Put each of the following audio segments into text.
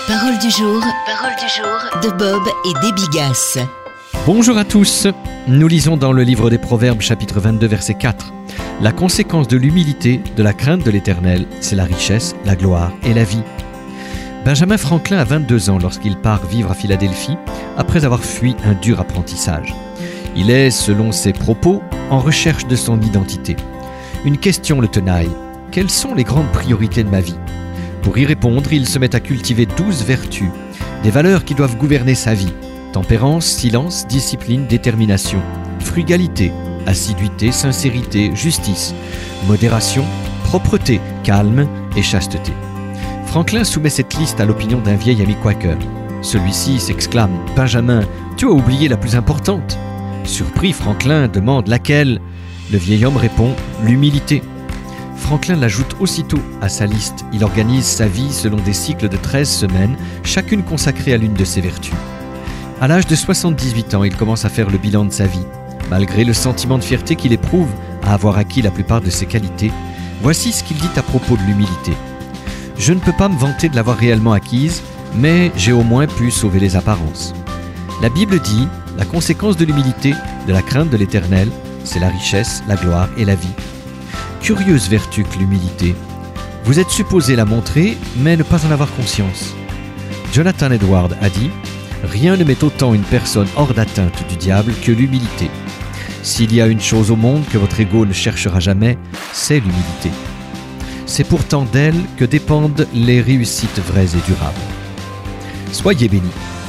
Parole du jour de Bob et Debbie Gass. Bonjour à tous, nous lisons dans le livre des Proverbes chapitre 22 verset 4. La conséquence de l'humilité, de la crainte de l'Éternel, c'est la richesse, la gloire et la vie. Benjamin Franklin a 22 ans lorsqu'il part vivre à Philadelphie après avoir fui un dur apprentissage. Il est, selon ses propos, en recherche de son identité. Une question le tenaille. Quelles sont les grandes priorités de ma vie ? Pour y répondre, il se met à cultiver 12 vertus, des valeurs qui doivent gouverner sa vie. Tempérance, silence, discipline, détermination, frugalité, assiduité, sincérité, justice, modération, propreté, calme et chasteté. Franklin soumet cette liste à l'opinion d'un vieil ami quaker. Celui-ci s'exclame « Benjamin, tu as oublié la plus importante !» Surpris, Franklin demande laquelle ? Le vieil homme répond « L'humilité ». Franklin l'ajoute aussitôt à sa liste. Il organise sa vie selon des cycles de 13 semaines, chacune consacrée à l'une de ses vertus. À l'âge de 78 ans, il commence à faire le bilan de sa vie. Malgré le sentiment de fierté qu'il éprouve à avoir acquis la plupart de ses qualités, voici ce qu'il dit à propos de l'humilité. « Je ne peux pas me vanter de l'avoir réellement acquise, mais j'ai au moins pu sauver les apparences. » La Bible dit « La conséquence de l'humilité, de la crainte de l'Éternel, c'est la richesse, la gloire et la vie. » Curieuse vertu que l'humilité. Vous êtes supposé la montrer, mais ne pas en avoir conscience. Jonathan Edwards a dit « Rien ne met autant une personne hors d'atteinte du diable que l'humilité. S'il y a une chose au monde que votre ego ne cherchera jamais, c'est l'humilité. C'est pourtant d'elle que dépendent les réussites vraies et durables. » Soyez bénis.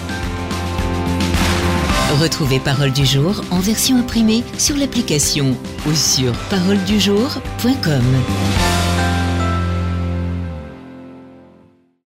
Retrouvez Parole du jour en version imprimée sur l'application ou sur paroledujour.com.